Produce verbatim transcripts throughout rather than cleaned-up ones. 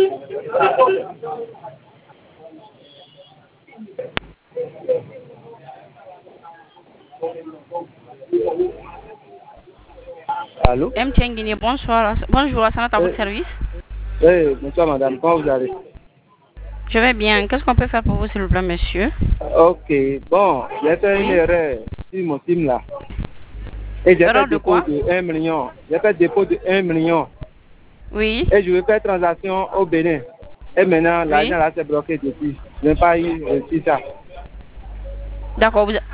Allô? M. Tchenguini, bonsoir. Bonjour, Assanat, à votre service. Oui, bonsoir madame, comment vous allez? Je vais bien. Qu'est-ce qu'on peut faire pour vous, s'il vous plaît, monsieur? Ok, bon, j'ai fait une erreur sur mon team là. Et j'ai fait de dépôt quoi? de un million. J'ai fait dépôt de un million. Oui. Et je vais faire transaction au Bénin. Et maintenant, Oui. l'argent là s'est bloqué depuis. Je n'ai pas eu réussi ça. D'accord, vous...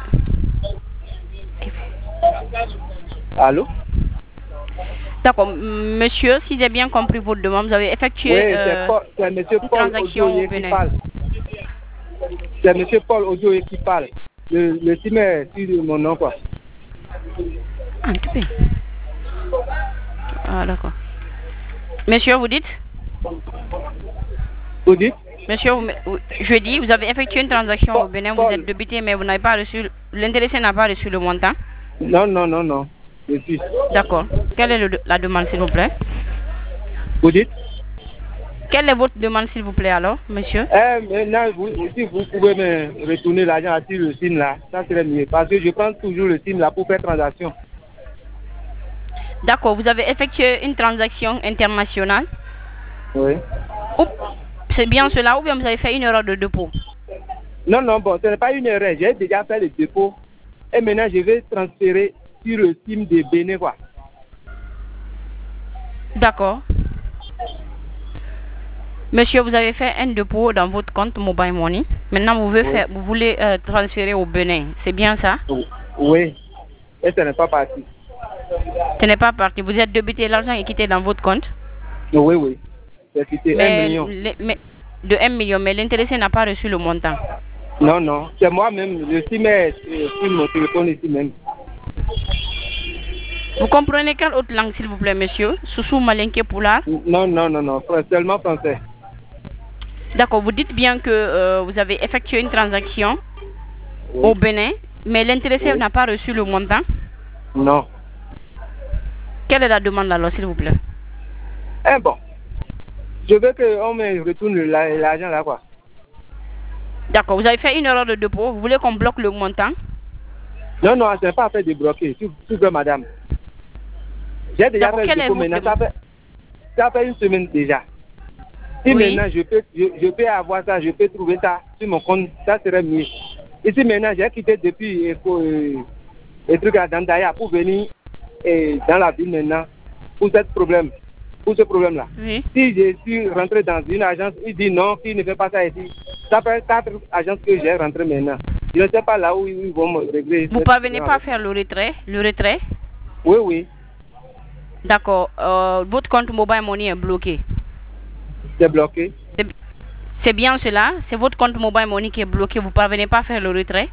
Allô? D'accord, monsieur, si j'ai bien compris votre demande, vous avez effectué Oui, euh, c'est M. une Paul transaction Odoye au qui Bénin. parle. C'est M. Paul Odoye qui parle. Le, le team est sur mon nom, quoi. Ah, tout est. Ah, d'accord. Monsieur, vous dites? Vous dites? Monsieur, vous, vous- je dis, vous avez effectué une transaction Paul, au Bénin, vous Paul. êtes débité, mais vous n'avez pas reçu, l'intéressé n'a pas reçu le montant. Non, non, non, non. Je suis. D'accord. Quelle est le- la demande, s'il vous plaît? Vous dites? Quelle est votre demande, s'il vous plaît, alors, monsieur? Eh, maintenant, vous, si vous pouvez me retourner l'argent sur le SIM là, ça serait mieux. Parce que je prends toujours le SIM là pour faire transaction. D'accord, vous avez effectué une transaction internationale. Oui. Ou- C'est bien cela, ou bien vous avez fait une erreur de dépôt? Non, non, bon, ce n'est pas une erreur. J'ai déjà fait le dépôt. Et maintenant, je vais transférer sur le SIM de Bénin, quoi. D'accord. Monsieur, vous avez fait un dépôt dans votre compte Mobile Money. Maintenant, vous voulez, Oui. faire, vous voulez euh, transférer au Bénin. C'est bien ça? Oui. Et ce n'est pas parti. Ce n'est pas parti. Vous êtes débité, l'argent est quitté dans votre compte. Oui, oui. C'est quitté un Mais, million. le- mais- de un million, mais l'intéressé n'a pas reçu le montant. Non, non. C'est moi-même. Le SIM est euh, sur mon téléphone ici même. Vous comprenez quelle autre langue, s'il vous plaît, monsieur? Soussou, Malinké, Poulard? Non, non, non, non. Seulement français. D'accord, vous dites bien que euh, vous avez effectué une transaction Oui. au Bénin, mais l'intéressé Oui. n'a pas reçu le montant. Non. Quelle est la demande alors, s'il vous plaît? Eh bon. Je veux qu'on me retourne la- l'argent là, quoi. D'accord, vous avez fait une erreur de dépôt. Vous voulez qu'on bloque le montant? Non, non, ce n'est pas fait de bloquer, s'il s'il vous plaît, madame. J'ai déjà D'accord, fait le quelle est dépôt votre maintenant, ça demande? fait, ça fait une semaine déjà. Si Oui. maintenant je peux, je, je peux avoir ça, je peux trouver ça sur mon compte, ça serait mieux. Ici maintenant, j'ai quitté depuis euh, les trucs à Dandaya pour venir euh, dans la ville maintenant pour ce problème, pour ce problème-là. Oui. Si je suis rentré dans une agence, il dit non, qu'il ne fait pas ça ici. Ça fait quatre agences que j'ai rentré maintenant. Je ne sais pas là où ils vont me régler. Vous ne parvenez pas à faire le retrait? Le retrait? Oui, oui, D'accord. Euh, votre compte Mobile Money est bloqué. c'est bloqué. C'est c'est bien cela? C'est votre compte Mobile Money qui est bloqué. Vous ne parvenez pas à faire le retrait?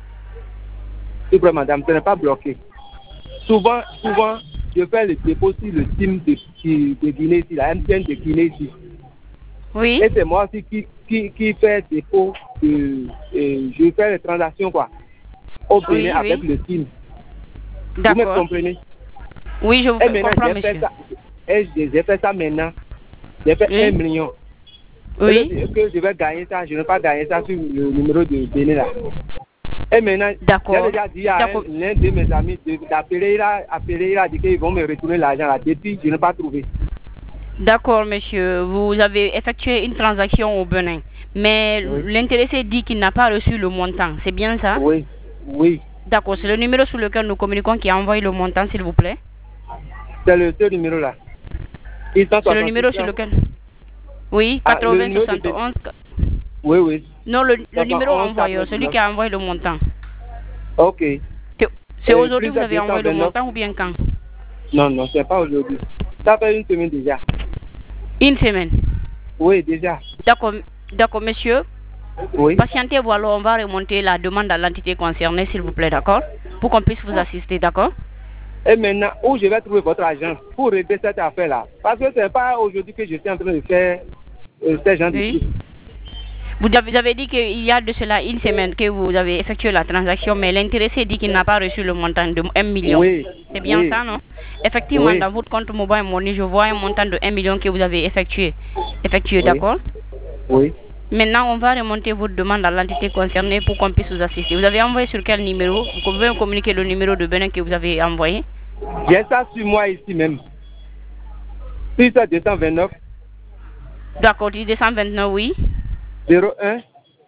S'il vous plaît, madame, ce n'est pas bloqué. Souvent, souvent, je fais le dépôt sur le team de, de, de Guinée ici, la M T N de Guinée ici. Oui. Et c'est moi aussi qui, qui, qui fait le dépôt, de, euh, je fais les transactions, quoi, au Bénin Oui, avec oui. le team. Vous me D'accord. comprenez? Oui, je vous Et maintenant, comprends, j'ai fait monsieur. ça, et j'ai j'ai fait ça maintenant. J'ai fait Oui. un million. Oui. Est-ce que je vais gagner ça? Je ne vais pas gagner ça sur le numéro de Bénin là. Et maintenant, D'accord. j'ai déjà dit à D'accord. un- l'un de mes amis de- d'appeler, il a appelé, il a dit qu'ils vont me retourner l'argent là. Depuis, je n'ai pas trouvé. D'accord, monsieur. Vous avez effectué une transaction au Bénin. Mais Oui. l'intéressé dit qu'il n'a pas reçu le montant. C'est bien ça? Oui, oui. D'accord. C'est le numéro sur lequel nous communiquons qui a envoyé le montant, s'il vous plaît. C'est le ce numéro là. C'est le numéro sur lequel... Oui, Ah, le quatre-vingts numéro de- soixante et onze. Oui, oui. Non, le, le soixante et onze, numéro envoyeur, celui quatre-vingt-dix-neuf. qui a envoyé le montant. Ok. C'est c'est Euh, aujourd'hui que vous plus avez de envoyé le deux cent vingt-neuf. montant ou bien quand? Non, non, c'est pas aujourd'hui. Ça fait une semaine déjà. Une semaine. Oui, déjà. D'accord, d'accord, monsieur. Oui. Patientez, voilà, on va remonter la demande à l'entité concernée, s'il vous plaît, d'accord? Pour qu'on puisse vous assister, d'accord? Et maintenant, où je vais trouver votre agent pour régler cette affaire-là? Parce que ce n'est pas aujourd'hui que je suis en train de faire euh, ces gens de Oui. trucs. Vous avez, vous avez dit qu'il y a de cela une semaine que vous avez effectué la transaction, mais l'intéressé dit qu'il n'a pas reçu le montant de un million. Oui. C'est bien Oui. ça, non? Effectivement, Oui. dans votre compte Mobile Money, je vois un montant de un million que vous avez effectué. Effectué, Oui. d'accord? Oui. Maintenant, on va remonter votre demande à l'entité concernée pour qu'on puisse vous assister. Vous avez envoyé sur quel numéro? Vous pouvez me communiquer le numéro de Bénin que vous avez envoyé? J'ai ça sur moi ici même. six deux cent vingt-neuf. D'accord, deux cent vingt-neuf, oui. zéro un.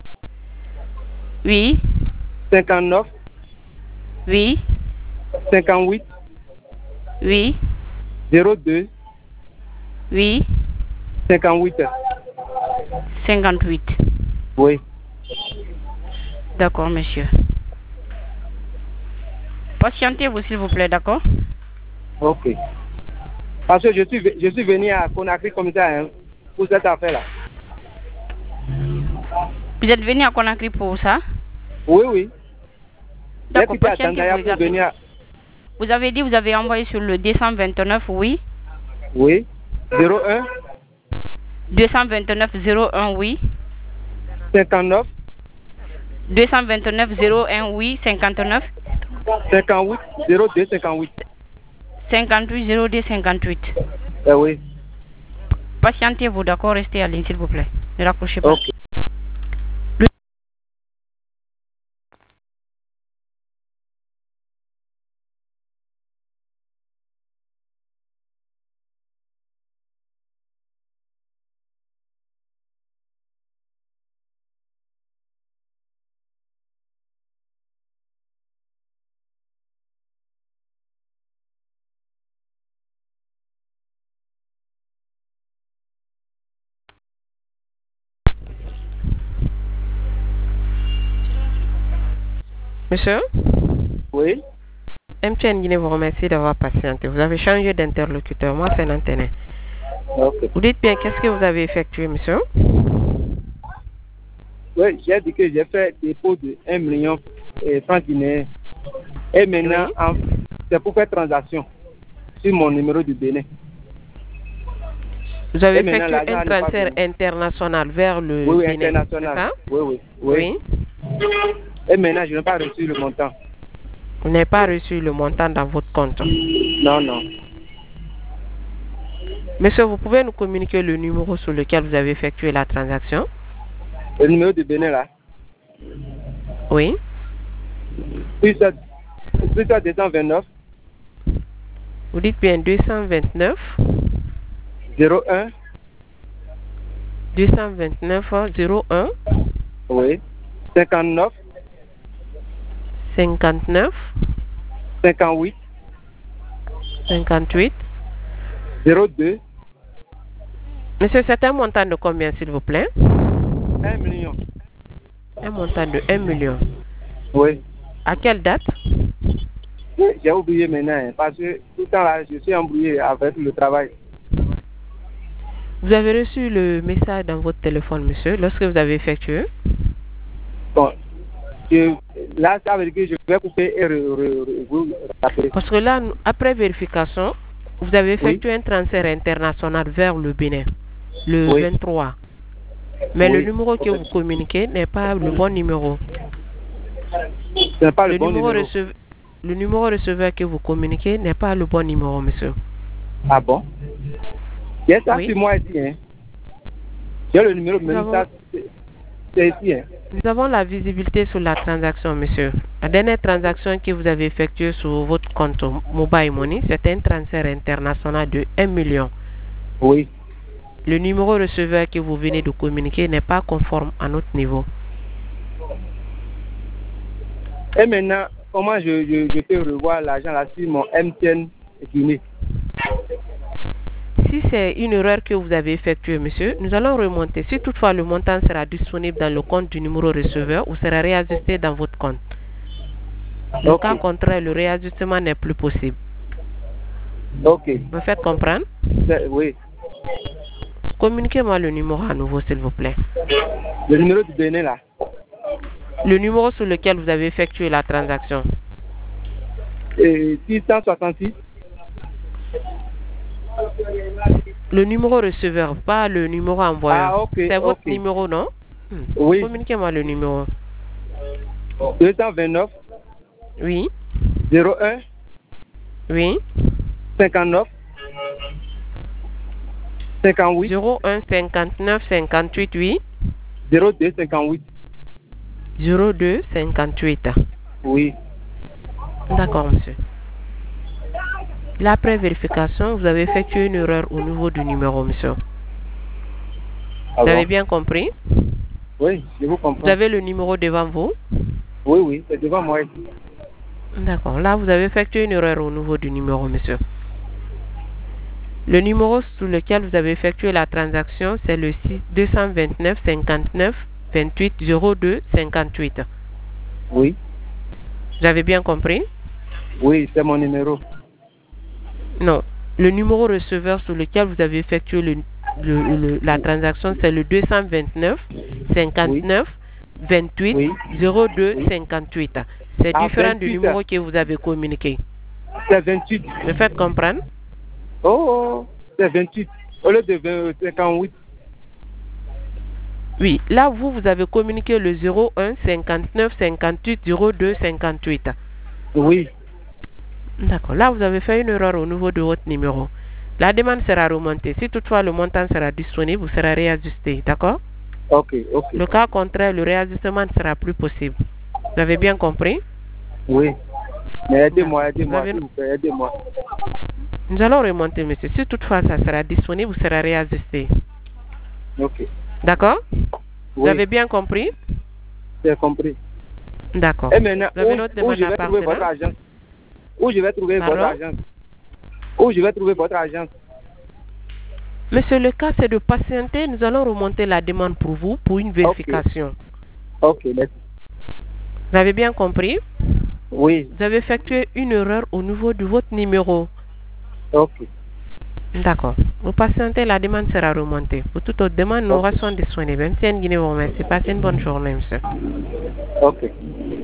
Oui. cinquante-neuf. Oui. cinquante-huit. Oui. zéro deux. Oui. cinquante-huit. cinquante-huit. Oui. D'accord, monsieur. Patientez-vous, s'il vous plaît, d'accord? Ok. Parce que je suis, je suis venu à Conakry comme ça, hein, pour cette affaire-là. Vous êtes venu à Conakry pour ça? Oui, oui. D'accord, J'ai quitté à patientez-vous. Tandaya pour regardez. venir. Vous avez dit que vous avez envoyé sur le deux cent vingt-neuf, oui. Oui. zéro un. deux cent vingt-neuf zéro un, oui. cinquante-neuf. deux cent vingt-neuf zéro un, oui. cinquante-neuf. cinquante-huit. zéro deux cinquante-huit. cinquante-huit zéro deux cinquante-huit. Eh oui. Patientez-vous, d'accord? Restez à ligne, s'il vous plaît. Ne raccrochez pas. Ok. Monsieur, Oui. M T N Guinée vous remercie d'avoir patienté. Vous avez changé d'interlocuteur. Moi, c'est Nantené. Ok. Vous dites bien qu'est-ce que vous avez effectué, monsieur? Oui, j'ai dit que j'ai fait dépôt de un million de francs guinéens. Et maintenant, Oui. en- c'est pour faire transaction sur mon numéro du Bénin. Vous avez Et maintenant, effectué l'argent un n'est pas transfert venu. international vers le Oui, oui, Bénin, c'est international. ça? Oui, oui, oui. Oui. Et maintenant, je n'ai pas reçu le montant. Vous n'avez pas reçu le montant dans votre compte. Non, non. Monsieur, vous pouvez nous communiquer le numéro sur lequel vous avez effectué la transaction? Le numéro du Bénin, là. Oui. Plus ça, plus ça deux cent vingt-neuf. Vous dites bien deux cent vingt-neuf. zéro un. deux cent vingt-neuf zéro un. Oui. cinquante-neuf. cinquante-neuf. cinquante-huit. cinquante-huit. zéro deux. Monsieur, c'est un montant de combien, s'il vous plaît? un million. Un montant de un million. Oui. À quelle date? J'ai oublié maintenant, hein, parce que tout le temps là, je suis embrouillé avec le travail. Vous avez reçu le message dans votre téléphone, monsieur, lorsque vous avez effectué? Bon, je, là, ça veut dire que je vais couper et re, re, re, vous rappeler. Parce que là, nous- après vérification, vous avez effectué Oui. un transfert international vers le Bénin, le Oui. vingt-trois. Mais Oui. le numéro que vous communiquez n'est pas le bon numéro. Ce n'est pas le, Le bon numéro, numéro. receve- le numéro receveur que vous communiquez n'est pas le bon numéro, monsieur. Ah bon? J'ai ça Oui. sur moi ici. Hein. J'ai le numéro, Nous même avons- ça, c'est c'est ici. Hein. Nous avons la visibilité sur la transaction, monsieur. La dernière transaction que vous avez effectuée sur votre compte Mobile Money, c'était un transfert international de un million. Oui. Le numéro receveur que vous venez de communiquer n'est pas conforme à notre niveau. Et maintenant, comment je, je, je peux revoir l'argent là sur mon M T N Guinée? Si c'est une erreur que vous avez effectuée, monsieur, nous allons remonter. Si toutefois le montant sera disponible dans le compte du numéro receveur, ou sera réajusté dans votre compte. Le Ok. cas contraire, le réajustement n'est plus possible. Ok. Me faites comprendre? C'est- Oui. Communiquez-moi le numéro à nouveau, s'il vous plaît. Le numéro du Bénin là. Le numéro sur lequel vous avez effectué la transaction. Et six cent soixante-six. Le numéro receveur, pas le numéro envoyeur. Ah, ok, C'est votre ok. numéro, non? Hmm. Oui. Communiquez-moi le numéro. deux cent vingt-neuf. Oui. zéro un. Oui. cinquante-neuf. cinquante-huit. zéro un cinquante-neuf cinquante-huit, oui. zéro deux cinquante-huit. zéro deux cinquante-huit. Oui. D'accord, monsieur. L'après vérification, vous avez effectué une erreur au niveau du numéro, monsieur. Ah Vous bon? avez bien compris? Oui, je vous comprends. Vous avez le numéro devant vous? Oui, oui, c'est devant moi ici. D'accord. Là, vous avez effectué une erreur au niveau du numéro, monsieur. Le numéro sous lequel vous avez effectué la transaction, c'est le deux cent vingt-neuf cinquante-neuf vingt-huit zéro deux cinquante-huit. Oui. Vous avez bien compris? Oui, c'est mon numéro. Non. Le numéro receveur sur lequel vous avez effectué le, le, le, la transaction, c'est le deux cent vingt-neuf cinquante-neuf vingt-huit Oui. zéro deux Oui. cinquante-huit. C'est Ah, différent du vingt-huit. numéro que vous avez communiqué. C'est vingt-huit. Me faites comprendre? Oh, c'est vingt-huit. Au lieu de vingt, cinquante-huit. Oui. Là, vous, vous avez communiqué le zéro un cinquante-neuf cinquante-huit zéro deux cinquante-huit. Oui. D'accord. Là, vous avez fait une erreur au niveau de votre numéro. La demande sera remontée. Si toutefois le montant sera disponible, vous serez réajusté. D'accord? Ok, ok. Le cas contraire, le réajustement ne sera plus possible. Vous avez bien compris? Oui. Mais aidez-moi, aidez-moi, avez... s'il vous plaît, aidez-moi. Nous allons remonter, monsieur. Si toutefois ça sera disponible, vous serez réajusté. Ok. D'accord? Oui. Vous avez bien compris? J'ai compris. D'accord. Et maintenant, vous avez où, notre où demande je vais trouver votre appartenant? agence? Où je vais trouver Pardon? votre agence? Où je vais trouver votre agence? Monsieur, le cas c'est de patienter. Nous allons remonter la demande pour vous pour une vérification. Ok, merci. Vous avez bien compris? Oui. Vous avez effectué une erreur au niveau de votre numéro. Ok. D'accord. Vous patientez, la demande sera remontée. Pour toute autre demande, nos Ok. sont disponibles. Merci, Guinée, vous remercie. Passez une bonne journée, monsieur. Ok.